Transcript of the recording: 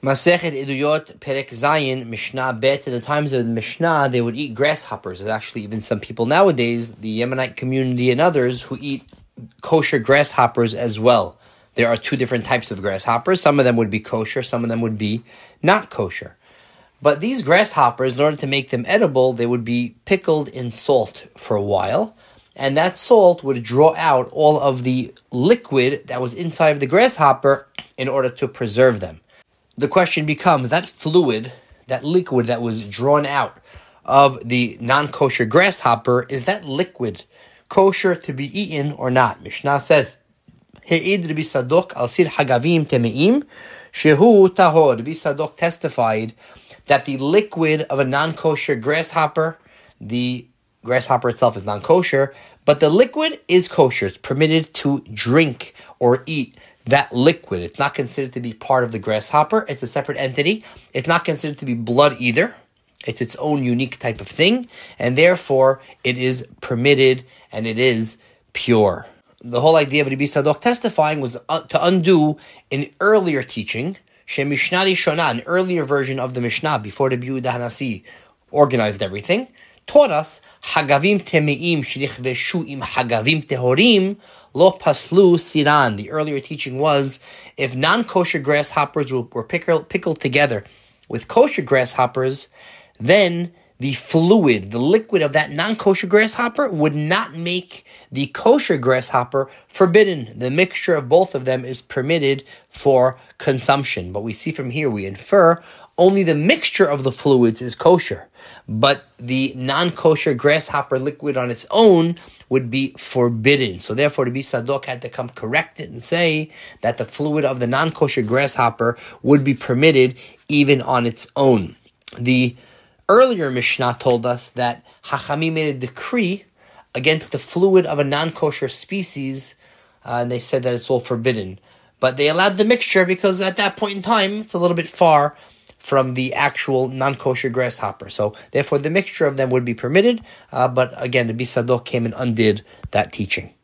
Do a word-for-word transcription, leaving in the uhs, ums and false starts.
Masechet Eduyot Perek Zayin Mishnah Bet. In the times of the Mishnah, they would eat grasshoppers. There's actually even some people nowadays, the Yemenite community and others, who eat kosher grasshoppers as well. There are two different types of grasshoppers. Some of them would be kosher, some of them would be not kosher. But these grasshoppers, in order to make them edible, they would be pickled in salt for a while, and that salt would draw out all of the liquid that was inside of the grasshopper in order to preserve them. The question becomes, that fluid, that liquid that was drawn out of the non-kosher grasshopper, is that liquid kosher to be eaten or not? Mishnah says, He'id Rabbi Sadok al sir hagavim temeim shehu tahor. Rabbi Sadok testified that the liquid of a non-kosher grasshopper, the grasshopper itself is non-kosher, but the liquid is kosher. It's permitted to drink or eat that liquid. It's not considered to be part of the grasshopper. It's a separate entity. It's not considered to be blood either. It's its own unique type of thing, and therefore it is permitted and it is pure. The whole idea of Rabbi Sadok testifying was to undo an earlier teaching, Shemishnah Rishonah, an earlier version of the Mishnah before the Yehuda Hanasi organized everything, taught us Hagavim temeim shenichveshu im Hagavim tehorim lo paslu siran. The earlier teaching was, if non-kosher grasshoppers were, were pickled, pickled together with kosher grasshoppers, then the fluid, the liquid of that non-kosher grasshopper would not make the kosher grasshopper forbidden. The mixture of both of them is permitted for consumption. But we see from here, we infer, only the mixture of the fluids is kosher, but the non-kosher grasshopper liquid on its own would be forbidden. So therefore, Rabbi Sadok had to come correct it and say that the fluid of the non-kosher grasshopper would be permitted even on its own. The earlier Mishnah told us that Hachamim made a decree against the fluid of a non-kosher species, uh, and they said that it's all forbidden. But they allowed the mixture because at that point in time, it's a little bit far from the actual non-kosher grasshopper. So therefore, the mixture of them would be permitted, uh, but again, Rabbi Sadok came and undid that teaching.